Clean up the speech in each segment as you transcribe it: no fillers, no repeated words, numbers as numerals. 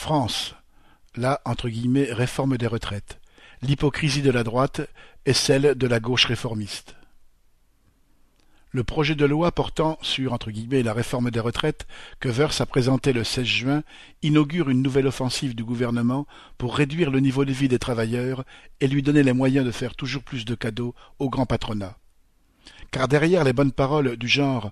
France, la réforme des retraites. L'hypocrisie de la droite est celle de la gauche réformiste. Le projet de loi portant sur la réforme des retraites que Woerth a présenté le 16 juin inaugure une nouvelle offensive du gouvernement pour réduire le niveau de vie des travailleurs et lui donner les moyens de faire toujours plus de cadeaux au grand patronat. Car derrière les bonnes paroles du genre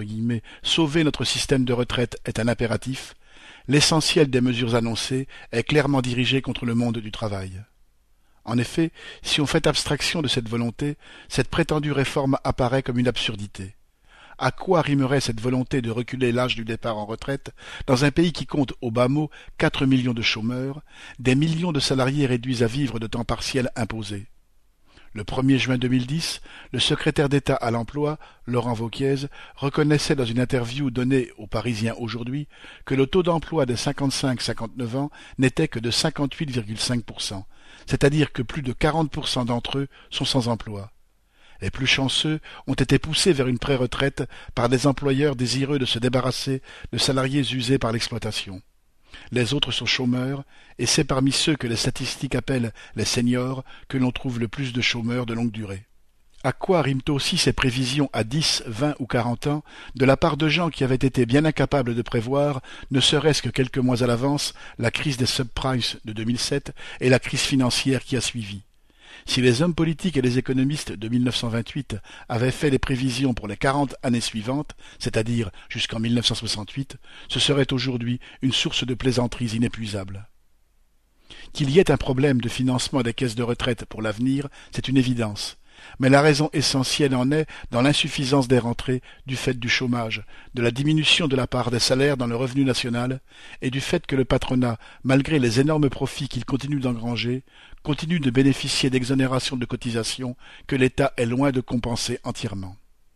« sauver notre système de retraite est un impératif », l'essentiel des mesures annoncées est clairement dirigé contre le monde du travail. En effet, si on fait abstraction de cette volonté, cette prétendue réforme apparaît comme une absurdité. À quoi rimerait cette volonté de reculer l'âge du départ en retraite dans un pays qui compte au bas mot 4 millions de chômeurs, des millions de salariés réduits à vivre de temps partiel imposé? Le 1er juin 2010, le secrétaire d'État à l'emploi, Laurent Wauquiez, reconnaissait dans une interview donnée aux Parisiens aujourd'hui que le taux d'emploi des 55-59 ans n'était que de 58,5%, c'est-à-dire que plus de 40% d'entre eux sont sans emploi. Les plus chanceux ont été poussés vers une pré-retraite par des employeurs désireux de se débarrasser de salariés usés par l'exploitation. Les autres sont chômeurs, et c'est parmi ceux que les statistiques appellent les seniors que l'on trouve le plus de chômeurs de longue durée. À quoi riment aussi ces prévisions à 10, 20 ou 40 ans de la part de gens qui avaient été bien incapables de prévoir, ne serait-ce que quelques mois à l'avance, la crise des subprimes de 2007 et la crise financière qui a suivi? Si les hommes politiques et les économistes de 1928 avaient fait les prévisions pour les 40 années suivantes, c'est-à-dire jusqu'en 1968, ce serait aujourd'hui une source de plaisanteries inépuisables. Qu'il y ait un problème de financement des caisses de retraite pour l'avenir, c'est une évidence. Mais la raison essentielle en est dans l'insuffisance des rentrées du fait du chômage, de la diminution de la part des salaires dans le revenu national et du fait que le patronat, malgré les énormes profits qu'il continue d'engranger, continue de bénéficier d'exonérations de cotisations que l'État est loin de compenser entièrement.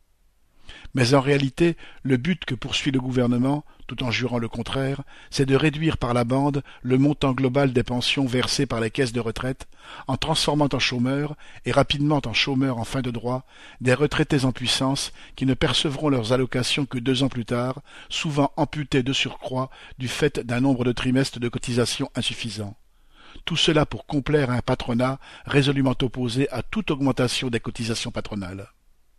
Mais en réalité, le but que poursuit le gouvernement, tout en jurant le contraire, c'est de réduire par la bande le montant global des pensions versées par les caisses de retraite, en transformant en chômeurs, et rapidement en chômeurs en fin de droit, des retraités en puissance qui ne percevront leurs allocations que 2 ans plus tard, souvent amputés de surcroît du fait d'un nombre de trimestres de cotisation insuffisant. Tout cela pour complaire à un patronat résolument opposé à toute augmentation des cotisations patronales.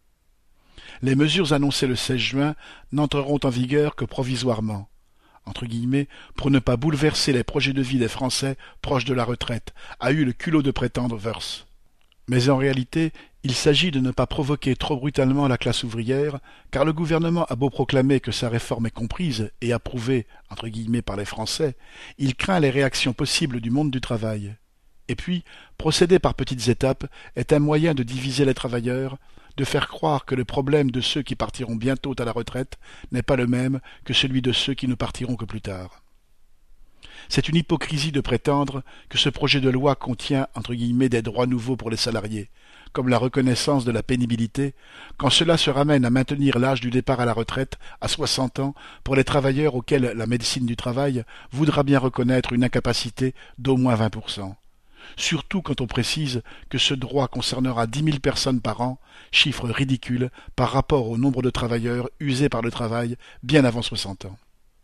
Les mesures annoncées le 16 juin n'entreront en vigueur que provisoirement, pour ne pas bouleverser les projets de vie des Français proches de la retraite, a eu le culot de prétendre Woerth. Mais en réalité, il s'agit de ne pas provoquer trop brutalement la classe ouvrière, car le gouvernement a beau proclamer que sa réforme est comprise et approuvée par les Français, il craint les réactions possibles du monde du travail. Et puis, procéder par petites étapes est un moyen de diviser les travailleurs, de faire croire que le problème de ceux qui partiront bientôt à la retraite n'est pas le même que celui de ceux qui ne partiront que plus tard. C'est une hypocrisie de prétendre que ce projet de loi contient des droits nouveaux pour les salariés, comme la reconnaissance de la pénibilité, quand cela se ramène à maintenir l'âge du départ à la retraite à 60 ans pour les travailleurs auxquels la médecine du travail voudra bien reconnaître une incapacité d'au moins 20%. Surtout quand on précise que ce droit concernera 10 000 personnes par an, chiffre ridicule par rapport au nombre de travailleurs usés par le travail bien avant 60 ans.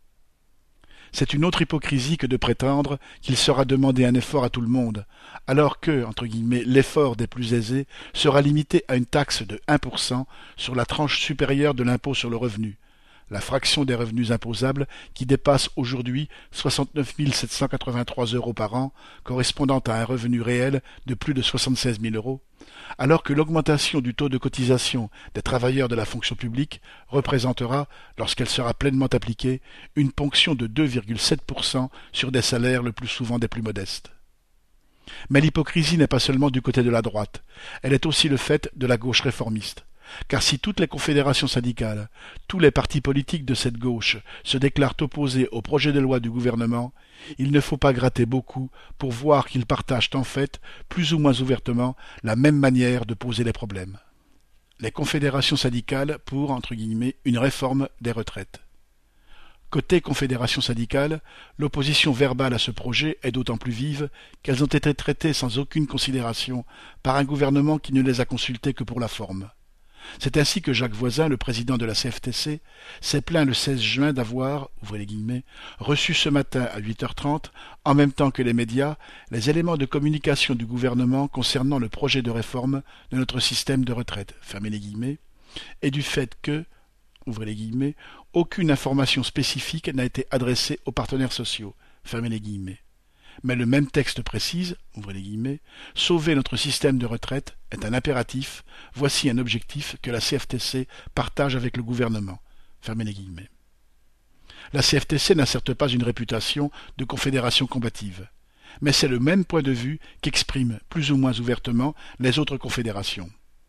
C'est une autre hypocrisie que de prétendre qu'il sera demandé un effort à tout le monde, alors que, l'effort des plus aisés sera limité à une taxe de 1% sur la tranche supérieure de l'impôt sur le revenu, la fraction des revenus imposables qui dépasse aujourd'hui 69 783 € par an, correspondant à un revenu réel de plus de 76 000 €, alors que l'augmentation du taux de cotisation des travailleurs de la fonction publique représentera, lorsqu'elle sera pleinement appliquée, une ponction de 2,7% sur des salaires le plus souvent des plus modestes. Mais l'hypocrisie n'est pas seulement du côté de la droite, elle est aussi le fait de la gauche réformiste. Car si toutes les confédérations syndicales, tous les partis politiques de cette gauche se déclarent opposés au projet de loi du gouvernement, il ne faut pas gratter beaucoup pour voir qu'ils partagent en fait, plus ou moins ouvertement, la même manière de poser les problèmes. Les confédérations syndicales pour, une réforme des retraites. Côté confédération syndicale, l'opposition verbale à ce projet est d'autant plus vive qu'elles ont été traitées sans aucune considération par un gouvernement qui ne les a consultées que pour la forme. C'est ainsi que Jacques Voisin, le président de la CFTC, s'est plaint le 16 juin d'avoir, ouvrez les guillemets, reçu ce matin à 8h30, en même temps que les médias, les éléments de communication du gouvernement concernant le projet de réforme de notre système de retraite, fermez les guillemets, et du fait que, ouvrez les guillemets, aucune information spécifique n'a été adressée aux partenaires sociaux, fermez les guillemets. Mais le même texte précise, ouvrez les guillemets, sauver notre système de retraite est un impératif, voici un objectif que la CFTC partage avec le gouvernement, fermez les guillemets. La CFTC n'a certes pas une réputation de confédération combative, mais c'est le même point de vue qu'expriment plus ou moins ouvertement les autres confédérations.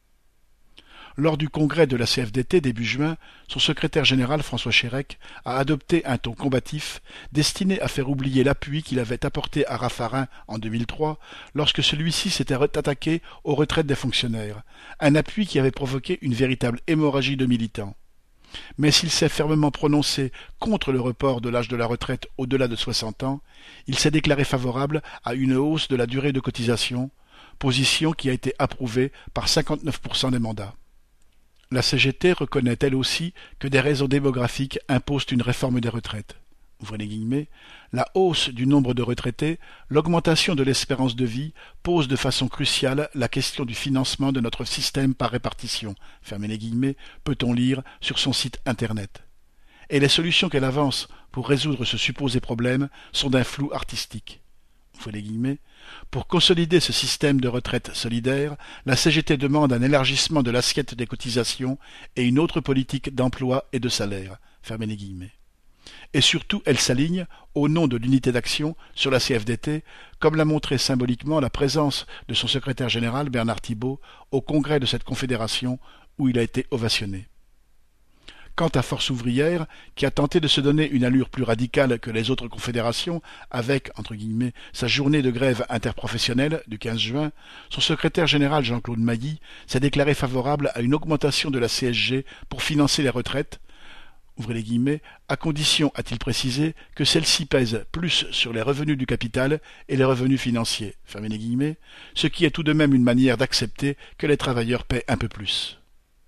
Lors du congrès de la CFDT début juin, son secrétaire général François Chérec a adopté un ton combatif destiné à faire oublier l'appui qu'il avait apporté à Raffarin en 2003 lorsque celui-ci s'était attaqué aux retraites des fonctionnaires, un appui qui avait provoqué une véritable hémorragie de militants. Mais s'il s'est fermement prononcé contre le report de l'âge de la retraite au-delà de 60 ans, il s'est déclaré favorable à une hausse de la durée de cotisation, position qui a été approuvée par 59% des mandats. La CGT reconnaît elle aussi que des raisons démographiques imposent une réforme des retraites. Ouvrez les guillemets, la hausse du nombre de retraités, l'augmentation de l'espérance de vie pose de façon cruciale la question du financement de notre système par répartition, fermez les guillemets, peut-on lire sur son site internet. Et les solutions qu'elle avance pour résoudre ce supposé problème sont d'un flou artistique. Ouvrez les guillemets, pour consolider ce système de retraite solidaire, la CGT demande un élargissement de l'assiette des cotisations et une autre politique d'emploi et de salaire, fermez les guillemets. Et surtout, elle s'aligne, au nom de l'unité d'action, sur la CFDT, comme l'a montré symboliquement la présence de son secrétaire général Bernard Thibault au congrès de cette confédération où il a été ovationné. Quant à Force ouvrière, qui a tenté de se donner une allure plus radicale que les autres confédérations, avec, entre guillemets, sa journée de grève interprofessionnelle du 15 juin, son secrétaire général Jean-Claude Mailly s'est déclaré favorable à une augmentation de la CSG pour financer les retraites, ouvrez les guillemets, à condition, a-t-il précisé, que celle-ci pèse plus sur les revenus du capital et les revenus financiers, fermez les guillemets, ce qui est tout de même une manière d'accepter que les travailleurs paient un peu plus.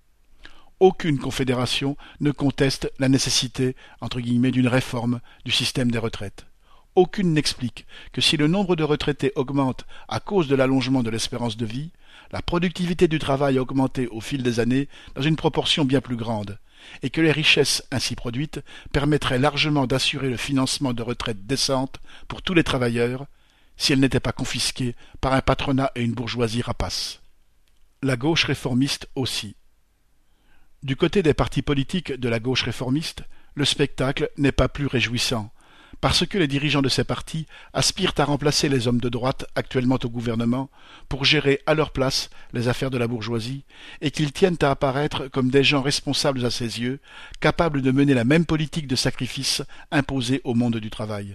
Aucune confédération ne conteste la nécessité, entre guillemets, d'une réforme du système des retraites. Aucune n'explique que si le nombre de retraités augmente à cause de l'allongement de l'espérance de vie, la productivité du travail a augmenté au fil des années dans une proportion bien plus grande, et que les richesses ainsi produites permettraient largement d'assurer le financement de retraites décentes pour tous les travailleurs, si elles n'étaient pas confisquées par un patronat et une bourgeoisie rapace. La gauche réformiste aussi. Du côté des partis politiques de la gauche réformiste, le spectacle n'est pas plus réjouissant, parce que les dirigeants de ces partis aspirent à remplacer les hommes de droite actuellement au gouvernement pour gérer à leur place les affaires de la bourgeoisie, et qu'ils tiennent à apparaître comme des gens responsables à ses yeux, capables de mener la même politique de sacrifice imposée au monde du travail.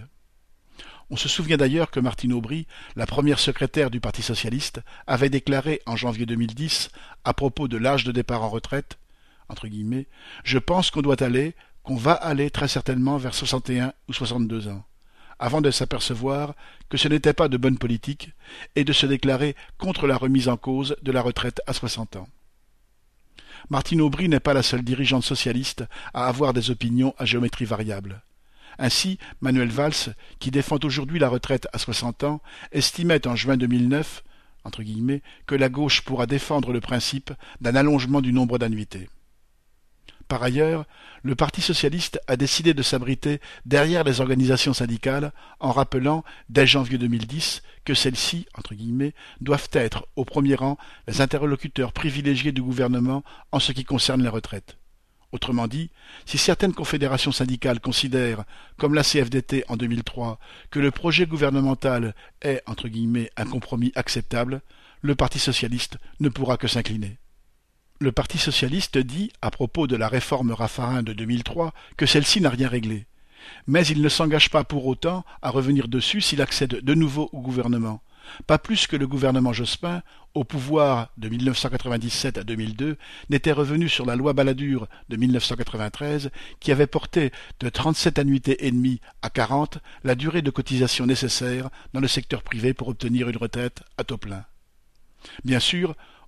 On se souvient d'ailleurs que Martine Aubry, la première secrétaire du Parti socialiste, avait déclaré en janvier 2010, à propos de l'âge de départ en retraite, entre guillemets, « Je pense qu'on va aller très certainement vers 61 ou 62 ans », avant de s'apercevoir que ce n'était pas de bonne politique et de se déclarer contre la remise en cause de la retraite à 60 ans. Martine Aubry n'est pas la seule dirigeante socialiste à avoir des opinions à géométrie variable. Ainsi, Manuel Valls, qui défend aujourd'hui la retraite à 60 ans, estimait en juin 2009, entre guillemets, que la gauche pourra défendre le principe d'un allongement du nombre d'annuités. Par ailleurs, le Parti socialiste a décidé de s'abriter derrière les organisations syndicales en rappelant, dès janvier 2010, que celles-ci, entre guillemets, doivent être, au premier rang, les interlocuteurs privilégiés du gouvernement en ce qui concerne les retraites. Autrement dit, si certaines confédérations syndicales considèrent, comme la CFDT en 2003, que le projet gouvernemental est, entre guillemets, un compromis acceptable, le Parti socialiste ne pourra que s'incliner. Le Parti socialiste dit, à propos de la réforme Raffarin de 2003, que celle-ci n'a rien réglé. Mais il ne s'engage pas pour autant à revenir dessus s'il accède de nouveau au gouvernement. Pas plus que le gouvernement Jospin, au pouvoir de 1997 à 2002, n'était revenu sur la loi Balladur de 1993 qui avait porté de 37 annuités et demie à 40 la durée de cotisation nécessaire dans le secteur privé pour obtenir une retraite à taux plein. Bien sûr,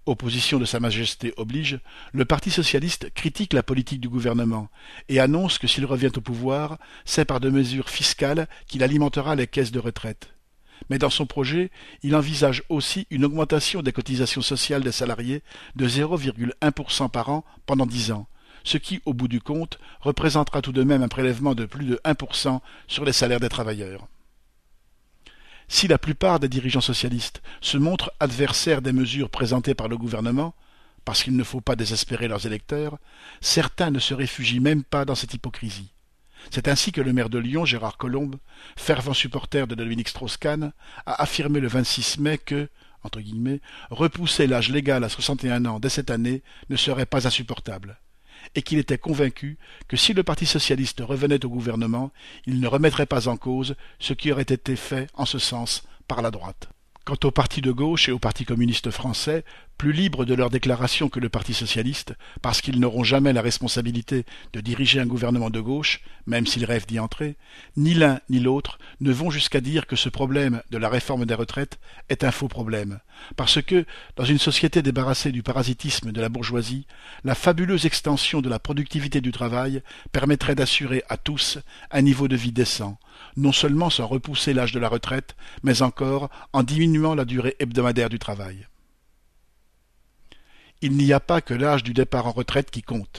Opposition de Sa Majesté oblige, le Parti socialiste critique la politique du gouvernement et annonce que s'il revient au pouvoir, c'est par des mesures fiscales qu'il alimentera les caisses de retraite. Mais dans son projet, il envisage aussi une augmentation des cotisations sociales des salariés de 0,1% par an pendant 10 ans, ce qui, au bout du compte, représentera tout de même un prélèvement de plus de 1% sur les salaires des travailleurs. Si la plupart des dirigeants socialistes se montrent adversaires des mesures présentées par le gouvernement, parce qu'il ne faut pas désespérer leurs électeurs, certains ne se réfugient même pas dans cette hypocrisie. C'est ainsi que le maire de Lyon, Gérard Collomb, fervent supporter de Dominique Strauss-Kahn, a affirmé le 26 mai que, entre guillemets, repousser l'âge légal à 61 ans dès cette année ne serait pas insupportable, et qu'il était convaincu que si le Parti socialiste revenait au gouvernement, il ne remettrait pas en cause ce qui aurait été fait en ce sens par la droite. Quant au parti de gauche et au Parti communiste français, plus libres de leurs déclarations que le Parti socialiste, parce qu'ils n'auront jamais la responsabilité de diriger un gouvernement de gauche, même s'ils rêvent d'y entrer, ni l'un ni l'autre ne vont jusqu'à dire que ce problème de la réforme des retraites est un faux problème, parce que, dans une société débarrassée du parasitisme de la bourgeoisie, la fabuleuse extension de la productivité du travail permettrait d'assurer à tous un niveau de vie décent, non seulement sans repousser l'âge de la retraite, mais encore en diminuant la durée hebdomadaire du travail. Il n'y a pas que l'âge du départ en retraite qui compte.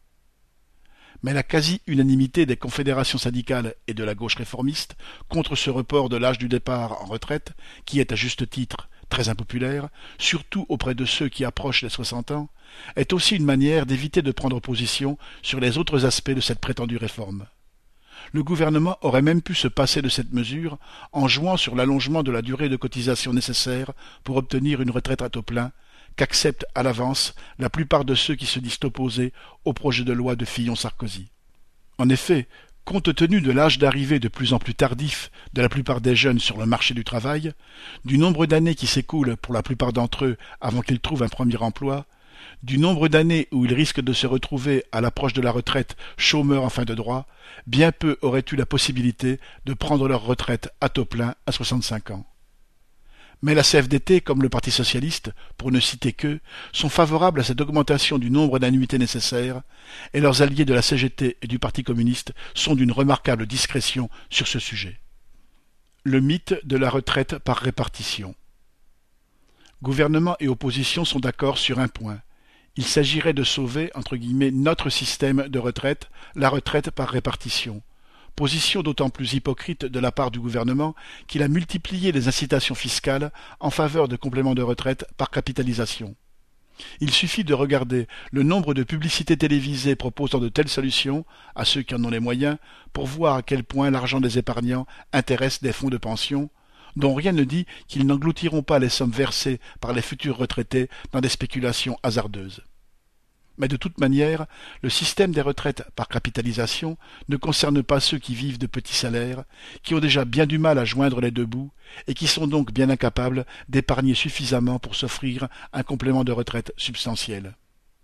Mais la quasi-unanimité des confédérations syndicales et de la gauche réformiste contre ce report de l'âge du départ en retraite, qui est à juste titre très impopulaire, surtout auprès de ceux qui approchent les 60 ans, est aussi une manière d'éviter de prendre position sur les autres aspects de cette prétendue réforme. Le gouvernement aurait même pu se passer de cette mesure en jouant sur l'allongement de la durée de cotisation nécessaire pour obtenir une retraite à taux plein, qu'acceptent à l'avance la plupart de ceux qui se disent opposés au projet de loi de Fillon-Sarkozy. En effet, compte tenu de l'âge d'arrivée de plus en plus tardif de la plupart des jeunes sur le marché du travail, du nombre d'années qui s'écoulent pour la plupart d'entre eux avant qu'ils trouvent un premier emploi, du nombre d'années où ils risquent de se retrouver à l'approche de la retraite chômeurs en fin de droit, bien peu auraient eu la possibilité de prendre leur retraite à taux plein à 65 ans. Mais la CFDT, comme le Parti socialiste, pour ne citer qu'eux, sont favorables à cette augmentation du nombre d'annuités nécessaires, et leurs alliés de la CGT et du Parti communiste sont d'une remarquable discrétion sur ce sujet. Le mythe de la retraite par répartition. Gouvernement et opposition sont d'accord sur un point. Il s'agirait de sauver, entre guillemets, notre système de retraite, la retraite par répartition. Position d'autant plus hypocrite de la part du gouvernement qu'il a multiplié les incitations fiscales en faveur de compléments de retraite par capitalisation. Il suffit de regarder le nombre de publicités télévisées proposant de telles solutions, à ceux qui en ont les moyens, pour voir à quel point l'argent des épargnants intéresse des fonds de pension, dont rien ne dit qu'ils n'engloutiront pas les sommes versées par les futurs retraités dans des spéculations hasardeuses. Mais de toute manière, le système des retraites par capitalisation ne concerne pas ceux qui vivent de petits salaires, qui ont déjà bien du mal à joindre les deux bouts, et qui sont donc bien incapables d'épargner suffisamment pour s'offrir un complément de retraite substantiel.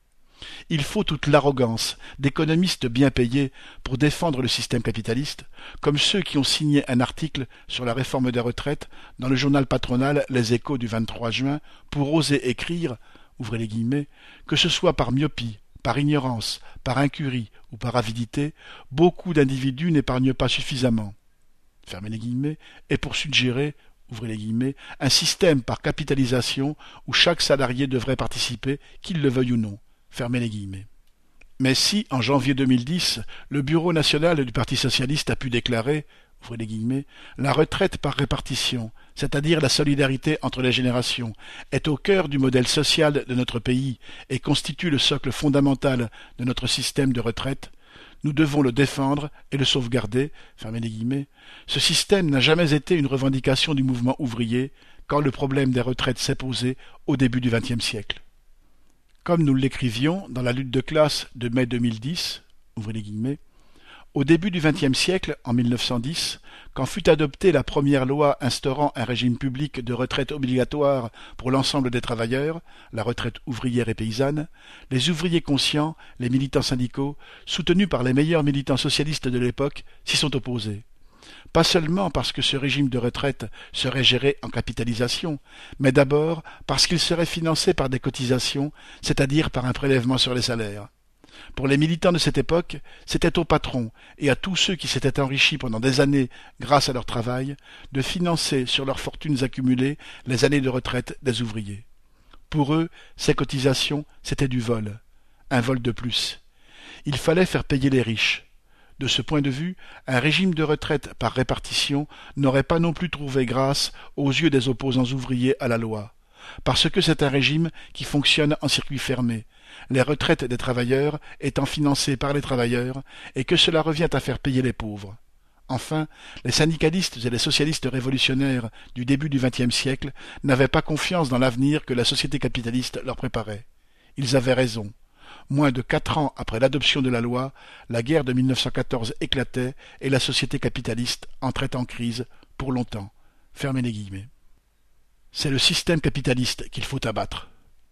Il faut toute l'arrogance d'économistes bien payés pour défendre le système capitaliste, comme ceux qui ont signé un article sur la réforme des retraites dans le journal patronal Les Échos du 23 juin, pour oser écrire, ouvrez les guillemets, que ce soit par myopie, par ignorance, par incurie ou par avidité, beaucoup d'individus n'épargnent pas suffisamment, fermez les guillemets, et pour suggérer, ouvrez les guillemets, un système par capitalisation où chaque salarié devrait participer, qu'il le veuille ou non, fermez les guillemets. Mais si, en janvier 2010, le Bureau national du Parti socialiste a pu déclarer, ouvrez les guillemets, la retraite par répartition, c'est-à-dire la solidarité entre les générations, est au cœur du modèle social de notre pays et constitue le socle fondamental de notre système de retraite, nous devons le défendre et le sauvegarder, fermez les guillemets. Ce système n'a jamais été une revendication du mouvement ouvrier quand le problème des retraites s'est posé au début du XXe siècle. Comme nous l'écrivions dans la lutte de classe de mai 2010, ouvrez les guillemets, au début du XXe siècle, en 1910, quand fut adoptée la première loi instaurant un régime public de retraite obligatoire pour l'ensemble des travailleurs, la retraite ouvrière et paysanne, les ouvriers conscients, les militants syndicaux, soutenus par les meilleurs militants socialistes de l'époque, s'y sont opposés. Pas seulement parce que ce régime de retraite serait géré en capitalisation, mais d'abord parce qu'il serait financé par des cotisations, c'est-à-dire par un prélèvement sur les salaires. Pour les militants de cette époque, c'était aux patrons et à tous ceux qui s'étaient enrichis pendant des années grâce à leur travail de financer sur leurs fortunes accumulées les années de retraite des ouvriers. Pour eux, ces cotisations, c'était du vol, un vol de plus. Il fallait faire payer les riches. De ce point de vue, un régime de retraite par répartition n'aurait pas non plus trouvé grâce aux yeux des opposants ouvriers à la loi, parce que c'est un régime qui fonctionne en circuit fermé, les retraites des travailleurs étant financées par les travailleurs et que cela revient à faire payer les pauvres. Enfin, les syndicalistes et les socialistes révolutionnaires du début du XXe siècle n'avaient pas confiance dans l'avenir que la société capitaliste leur préparait. Ils avaient raison. Moins de 4 ans après l'adoption de la loi, la guerre de 1914 éclatait et la société capitaliste entrait en crise pour longtemps. Fermez les guillemets. C'est le système capitaliste qu'il faut abattre.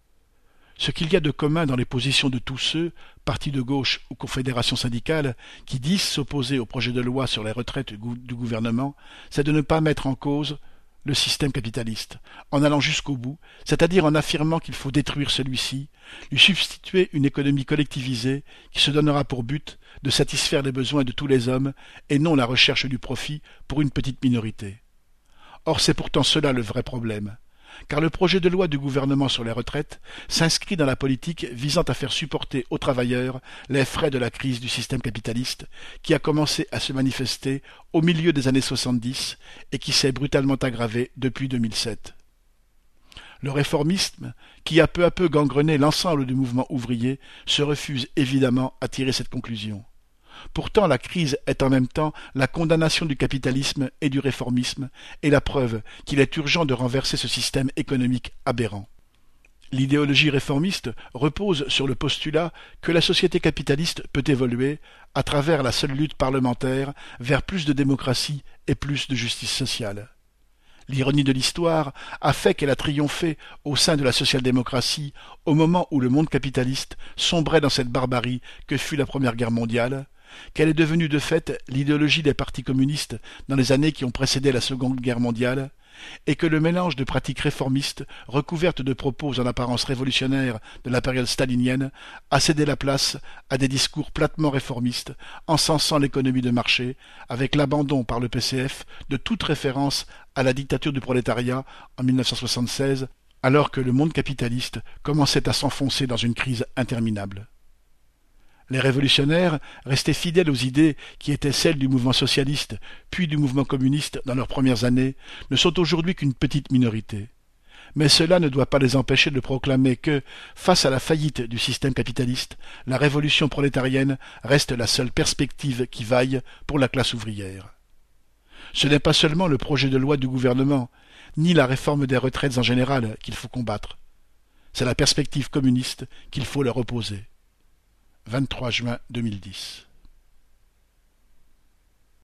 Ce qu'il y a de commun dans les positions de tous ceux, partis de gauche ou confédérations syndicales, qui disent s'opposer au projet de loi sur les retraites du gouvernement, c'est de ne pas mettre en cause le système capitaliste, en allant jusqu'au bout, c'est-à-dire en affirmant qu'il faut détruire celui-ci, lui substituer une économie collectivisée qui se donnera pour but de satisfaire les besoins de tous les hommes et non la recherche du profit pour une petite minorité. Or c'est pourtant cela le vrai problème, car le projet de loi du gouvernement sur les retraites s'inscrit dans la politique visant à faire supporter aux travailleurs les frais de la crise du système capitaliste qui a commencé à se manifester au milieu des années 70 et qui s'est brutalement aggravé depuis 2007. Le réformisme, qui a peu à peu gangrené l'ensemble du mouvement ouvrier, se refuse évidemment à tirer cette conclusion. Pourtant, la crise est en même temps la condamnation du capitalisme et du réformisme et la preuve qu'il est urgent de renverser ce système économique aberrant. L'idéologie réformiste repose sur le postulat que la société capitaliste peut évoluer, à travers la seule lutte parlementaire, vers plus de démocratie et plus de justice sociale. L'ironie de l'histoire a fait qu'elle a triomphé au sein de la social-démocratie au moment où le monde capitaliste sombrait dans cette barbarie que fut la Première Guerre mondiale, qu'elle est devenue de fait l'idéologie des partis communistes dans les années qui ont précédé la Seconde Guerre mondiale, et que le mélange de pratiques réformistes, recouvertes de propos en apparence révolutionnaires de la période stalinienne, a cédé la place à des discours platement réformistes, encensant l'économie de marché, avec l'abandon par le PCF de toute référence à la dictature du prolétariat en 1976, alors que le monde capitaliste commençait à s'enfoncer dans une crise interminable. Les révolutionnaires, restés fidèles aux idées qui étaient celles du mouvement socialiste puis du mouvement communiste dans leurs premières années, ne sont aujourd'hui qu'une petite minorité. Mais cela ne doit pas les empêcher de proclamer que, face à la faillite du système capitaliste, la révolution prolétarienne reste la seule perspective qui vaille pour la classe ouvrière. Ce n'est pas seulement le projet de loi du gouvernement, ni la réforme des retraites en général qu'il faut combattre. C'est la perspective communiste qu'il faut leur opposer. 23 juin 2010.